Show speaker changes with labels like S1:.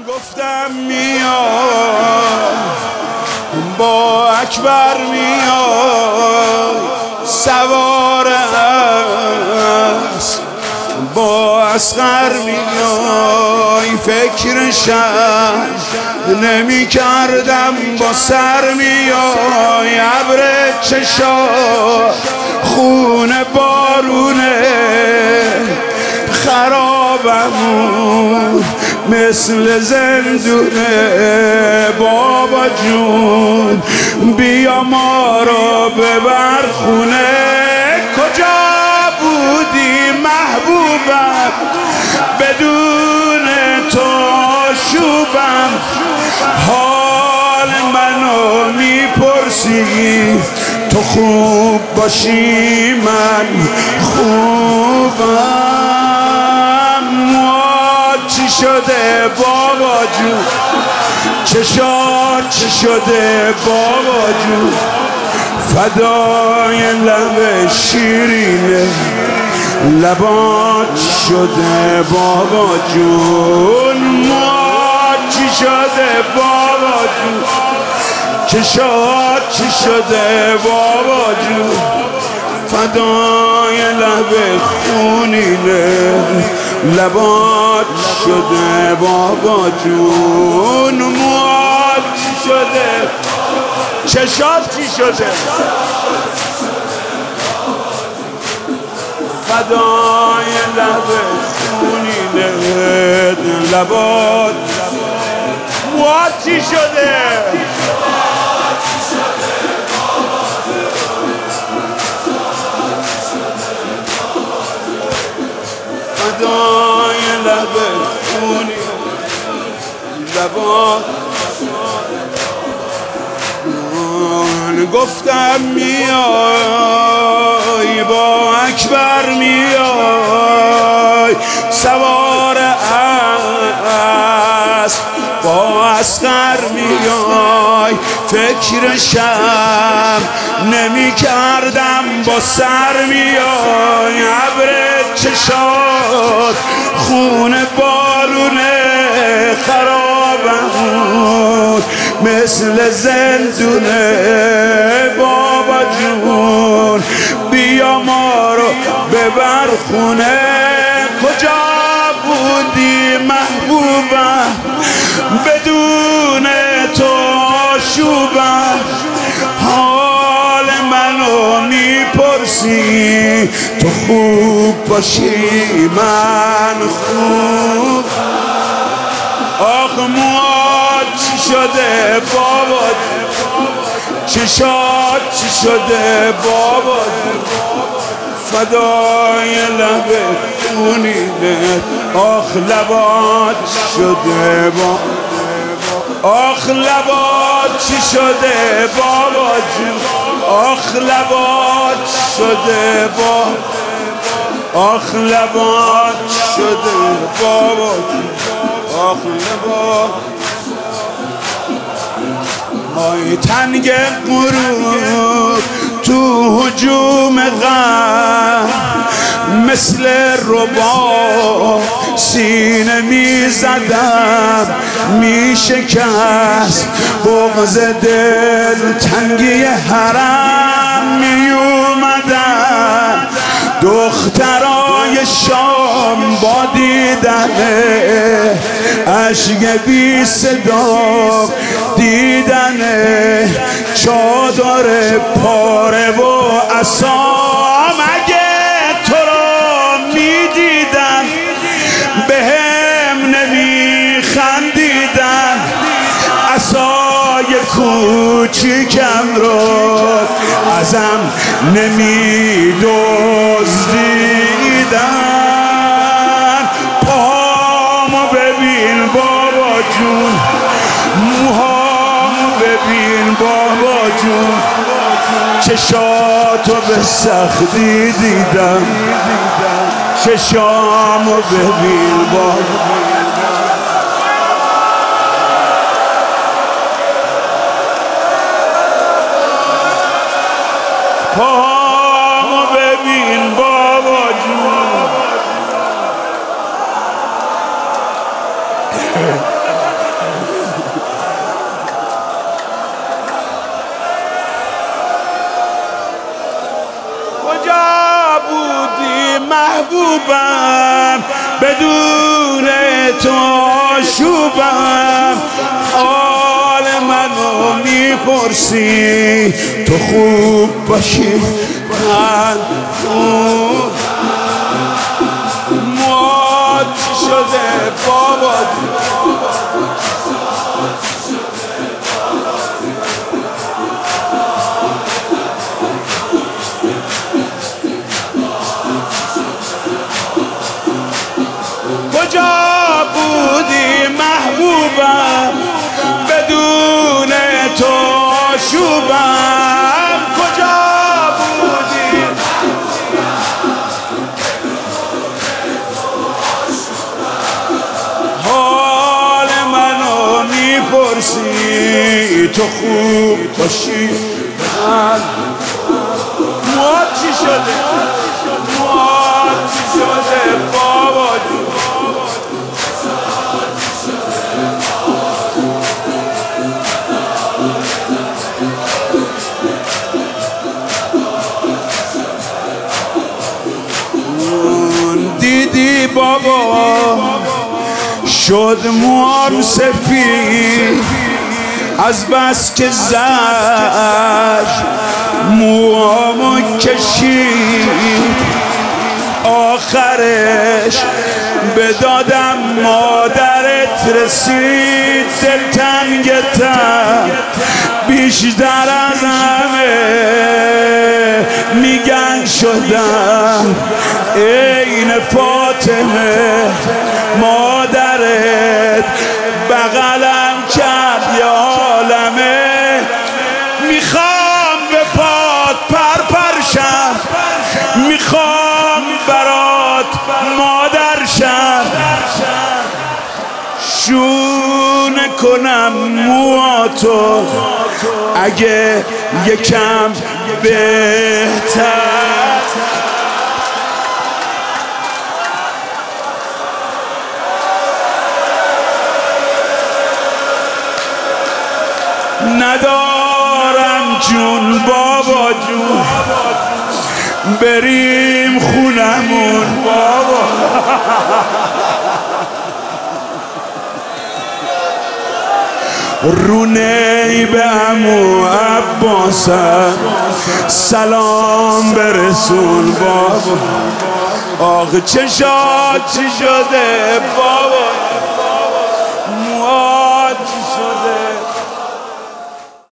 S1: گفتم میای با اکبر میای سوار اسب با اصغر میای فکرشم نمی کردم با سر میای ابر چشات خون بارونه خرابمون مثل زندونه بابا جون بیا ما رو ببر خونه کجا بودی محبوبم بدون تو شوبم حال منو میپرسی تو خوب باشی من خوبم چی شده بابا جون چشات چی شده بابا جون فدای لب شیرینه لبات چی شده بابا جون چی شده بابا جون چشات چی شده بابا جون فدای لب خونینه لبات شده بابا جون موات چی شده چشات چی شده فدای لب خونینه لبات موات چی شده فدای لب خونی لبات گفتم میای با اکبر میای سوار اسب با اصغر میای فکرشم نمی کردم با سر میای ابر چشات خون بارونه خرابم مثل زندونه بابا جون بیا ما رو ببر خونه کجا بودی محبوبم بدون تو شوبم حال منو میپرسی تو خوب باشی من خوب آخ موات چی شده بابا چشات چی شده بابا فدای لب خونینه آخ لبات شده بابا آخ لبات چی شده بابا جون آخ لبات شده بابا آخ لبات شده بابا آخ لبات مای تنگ غروب تو هجوم غم مثل ربا سینه میزدم میشکست بغض دل تنگی حرم میومدن دخترای شام با دیدن عشق بی صدا دیدن چادر پاره و عصام اگه تو رو میدیدن بهم نمیخندیدن عصای کوچیکم رو ازم نمیدزدیدن پاهامو ببین بابا جون موهامو ببین بابا جون چشاتو به سختی دیدم چشامو ببین بابا پاهامو ببین بابا جون محبوبم، بدون تو آشوبم. حال منو میپرسی تو خوب باشی، من خوب. مواد چی شده بابا؟ کجا بودی محبوبم، بدون تو آشوبم. کجا بودی حال منو میپرسی تو خوب باشی، من مواد چی شده؟ مواد چی شده بابا جون؟ دیدی بابا شد موام سفید از بس که زد موامو کشید. آخرش به دادم مادرت رسید. دلتنگتم بیشتر از همه میگن شدم عین فاطمه. مادرت بغلم کرد یه عالمه. میخوام به پات پرپرشم، میخوام برات مادر شم. شونه کنم مواتو اگه یکم بهتر. ندارم جون بابا جون، بریم خونمون بابا. رونه به عمو عباسم سلام برسون بابا. آخ چشات چی شده بابا؟